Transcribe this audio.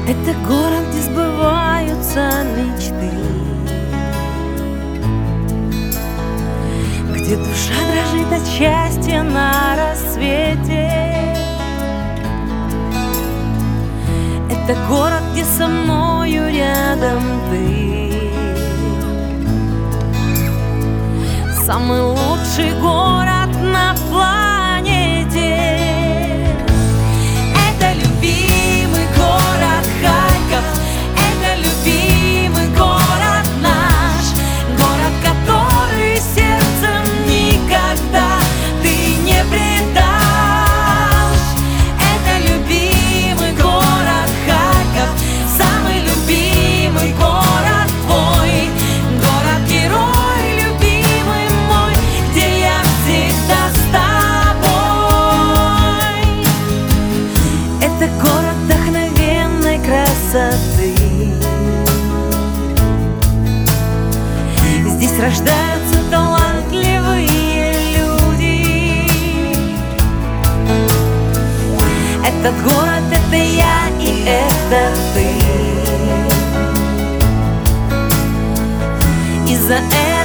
Это город, где сбываются мечты, где душа дрожит от счастья на рассвете. Это город, где со мною рядом ты. Самый лучший город на планете. Это любимый город Харьков, это любимый город наш, город, который сердцем никогда ты не предашь. Это любимый город Харьков, самый любимый город твой, город-герой, любимый мой, где я всегда с тобой. Это город вдохновенной красоты. Здесь рождаются талантливые люди. Этот город — это я и это ты. И за это